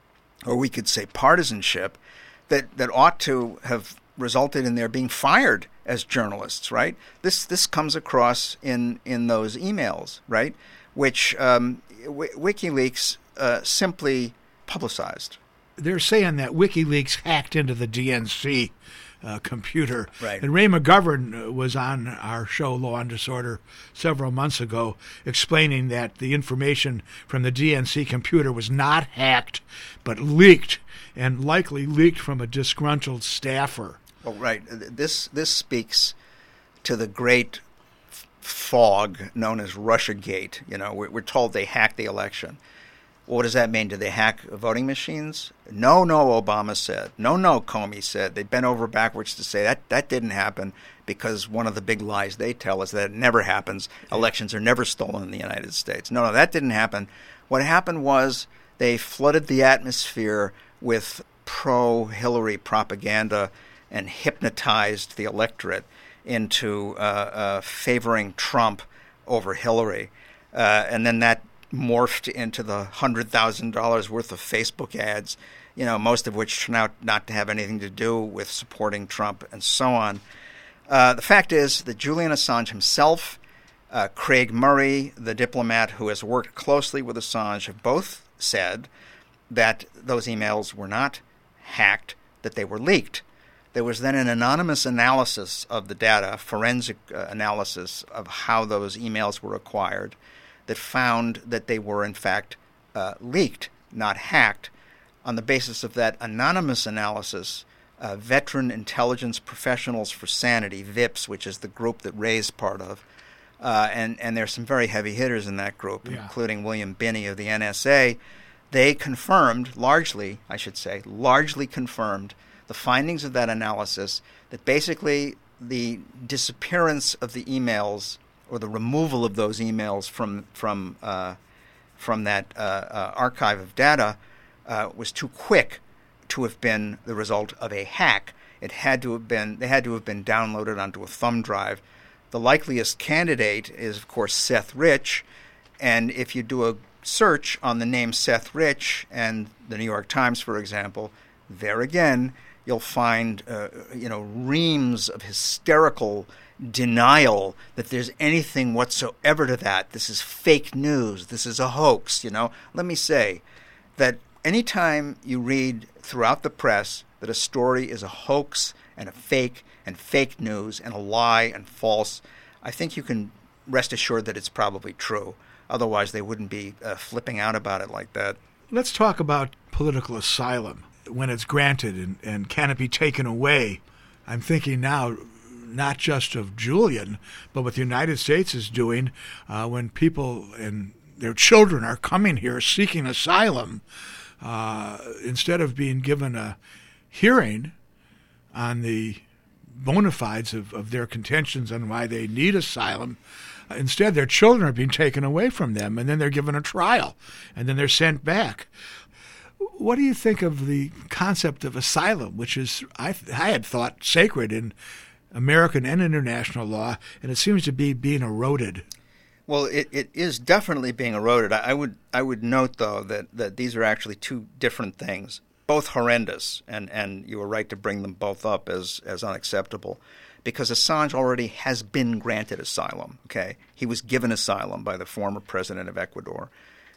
or we could say partisanship, that, that ought to have resulted in their being fired as journalists, right? This this comes across in, in those emails, right, which um, w- WikiLeaks uh, simply publicized. They're saying that WikiLeaks hacked into the D N C uh, computer. Right. And Ray McGovern was on our show, Law and Disorder, several months ago, explaining that the information from the D N C computer was not hacked, but leaked, and likely leaked from a disgruntled staffer. Oh, right. This this speaks to the great f- fog known as Russiagate. You know, we're, we're told they hacked the election. What does that mean? Did they hack voting machines? No, no, Obama said. No, no, Comey said. They bent over backwards to say that that didn't happen because one of the big lies they tell is that it never happens. Elections are never stolen in the United States. No, no, that didn't happen. What happened was they flooded the atmosphere with pro-Hillary propaganda and hypnotized the electorate into uh, uh, favoring Trump over Hillary. Uh, and then that morphed into the one hundred thousand dollars worth of Facebook ads, you know, most of which turn out not to have anything to do with supporting Trump and so on. Uh, the fact is that Julian Assange himself, uh, Craig Murray, the diplomat who has worked closely with Assange, have both said that those emails were not hacked, that they were leaked. There was then an anonymous analysis of the data, forensic uh, analysis of how those emails were acquired, that found that they were, in fact, uh, leaked, not hacked. On the basis of that anonymous analysis, uh, Veteran Intelligence Professionals for Sanity, VIPS, which is the group that Ray's part of, uh, and, and there's some very heavy hitters in that group, yeah. including William Binney of the N S A, they confirmed, largely, I should say, largely confirmed the findings of that analysis, that basically the disappearance of the emails or the removal of those emails from from uh, from that uh, uh, archive of data uh, was too quick to have been the result of a hack. It had to have been they had to have been downloaded onto a thumb drive. The likeliest candidate is, of course, Seth Rich, and if you do a search on the name Seth Rich and the New York Times, for example, there again you'll find uh, you know reams of hysterical denial that there's anything whatsoever to that. This is fake news. This is a hoax. You know, let me say that anytime you read throughout the press that a story is a hoax and a fake and fake news and a lie and false, I think you can rest assured that it's probably true. Otherwise, they wouldn't be uh, flipping out about it like that. Let's talk about political asylum when it's granted, and, and can it be taken away? I'm thinking now not just of Julian, but what the United States is doing uh, when people and their children are coming here seeking asylum. Uh, instead of being given a hearing on the bona fides of, of their contentions on why they need asylum, uh, instead their children are being taken away from them, and then they're given a trial, and then they're sent back. What do you think of the concept of asylum, which is, I, I had thought, sacred in American and international law, and it seems to be being eroded? Well, it, it is definitely being eroded. I, I would I would note, though, that, that these are actually two different things, both horrendous, and, and you were right to bring them both up as, as unacceptable, because Assange already has been granted asylum, okay? He was given asylum by the former president of Ecuador.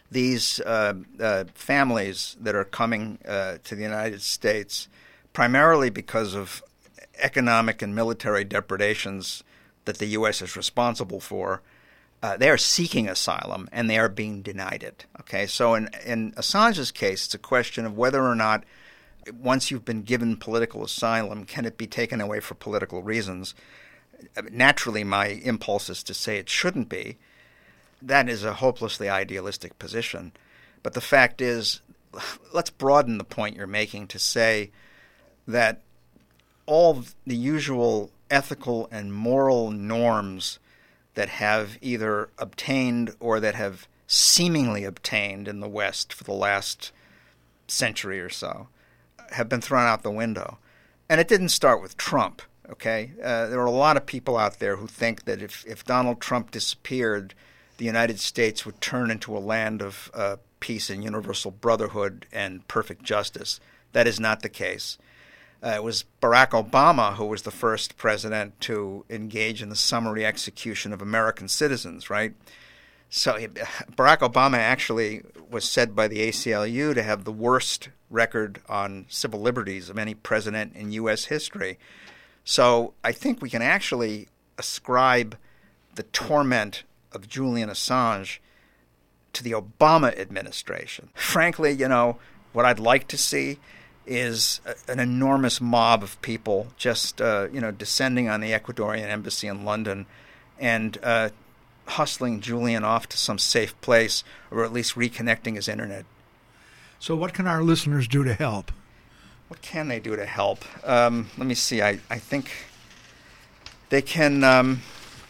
these uh, uh, families that are coming uh, to the United States primarily because of economic and military depredations that the U S is responsible for, uh, they are seeking asylum and they are being denied it. Okay, so in, in Assange's case, it's a question of whether or not once you've been given political asylum, can it be taken away for political reasons? Naturally, my impulse is to say it shouldn't be. That is a hopelessly idealistic position. But the fact is, let's broaden the point you're making to say that all the usual ethical and moral norms that have either obtained or that have seemingly obtained in the West for the last century or so have been thrown out the window. And it didn't start with Trump, okay? Uh, there are a lot of people out there who think that if, if Donald Trump disappeared, the United States would turn into a land of uh, peace and universal brotherhood and perfect justice. That is not the case. Uh, it was Barack Obama who was the first president to engage in the summary execution of American citizens, right? So he, Barack Obama actually was said by the A C L U to have the worst record on civil liberties of any president in U S history. So I think we can actually ascribe the torment of Julian Assange to the Obama administration. Frankly, you know, what I'd like to see is a, an enormous mob of people just, uh, you know, descending on the Ecuadorian embassy in London and uh, hustling Julian off to some safe place, or at least reconnecting his internet. So what can our listeners do to help? What can they do to help? Um, let me see. I, I think they can um,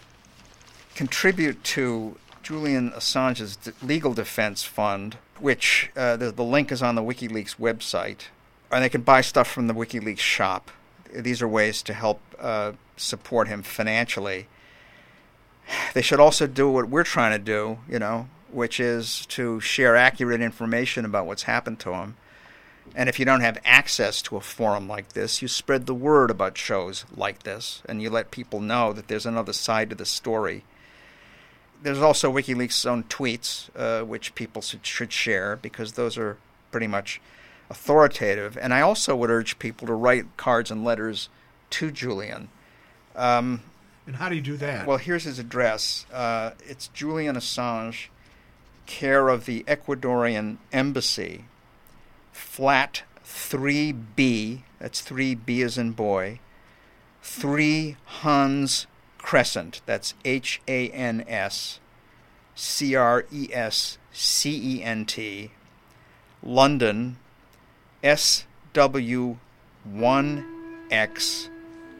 contribute to Julian Assange's legal defense fund, which uh, the, the link is on the WikiLeaks website. And they can buy stuff from the WikiLeaks shop. These are ways to help uh, support him financially. They should also do what we're trying to do, you know, which is to share accurate information about what's happened to him. And if you don't have access to a forum like this, you spread the word about shows like this, and you let people know that there's another side to the story. There's also WikiLeaks' own tweets, uh, which people should, should share, because those are pretty much authoritative. And I also would urge people to write cards and letters to Julian. Um, and how do you do that? Well, here's his address. Uh, it's Julian Assange, care of the Ecuadorian Embassy, flat three B, that's three B as in boy, three Hans Crescent, that's H A N S C R E S C E N T, London, S W one X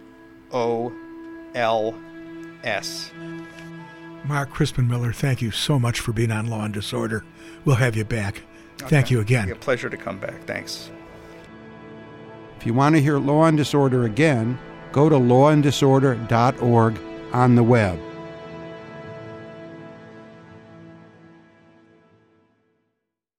O L S. Mark Crispin Miller, thank you so much for being on Law and Disorder. We'll have you back. Okay. Thank you again. It's a pleasure to come back. Thanks. If you want to hear Law and Disorder again, go to law and disorder dot org on the web.